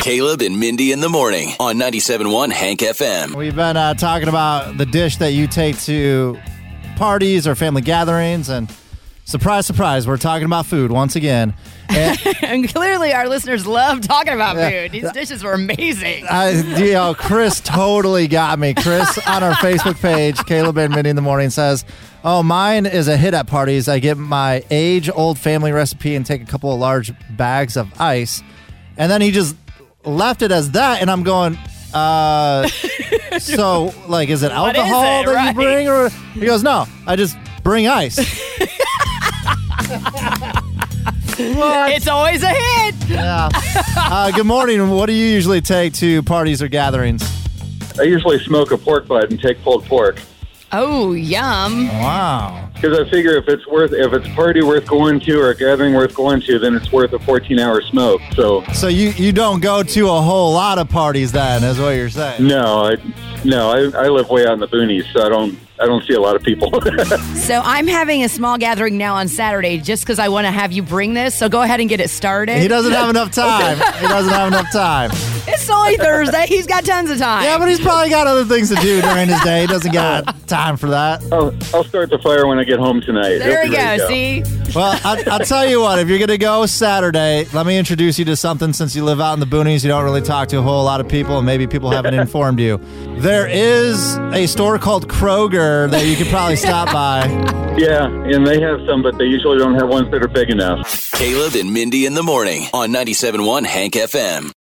Caleb and Mindy in the morning on 97.1 Hank FM. We've been talking about the dish that you take to parties or family gatherings, and surprise, surprise, we're talking about food once again. And clearly our listeners love talking about food. These dishes were amazing. Chris totally got me. Chris on our Facebook page, Caleb and Mindy in the morning, says, oh, mine is a hit at parties. I get my age-old family recipe and take a couple of large bags of ice. And then he just left it as that, and I'm going, so, like, is it alcohol that you bring? Or he goes, no, I just bring ice. What? It's always a hit. Yeah. Good morning. What do you usually take to parties or gatherings? I usually smoke a pork butt and take pulled pork. Oh, yum. Wow. Because I figure if it's a party worth going to or a gathering worth going to, then it's worth a 14-hour smoke. So you don't go to a whole lot of parties then, is what you're saying? No, I live way out in the boonies, so I don't see a lot of people. So I'm having a small gathering now on Saturday just because I want to have you bring this. So go ahead and get it started. He doesn't have enough time. It's only Thursday. He's got tons of time. Yeah, but he's probably got other things to do during his day. He doesn't get time for that. I'll start the fire when I get home tonight. There we go. See? Well, I'll tell you what. If you're going to go Saturday, let me introduce you to something. Since you live out in the boonies, you don't really talk to a whole lot of people, and maybe people haven't informed you. There is a store called Kroger that you could probably stop by. Yeah, and they have some, but they usually don't have ones that are big enough. Caleb and Mindy in the morning on 97.1 Hank FM.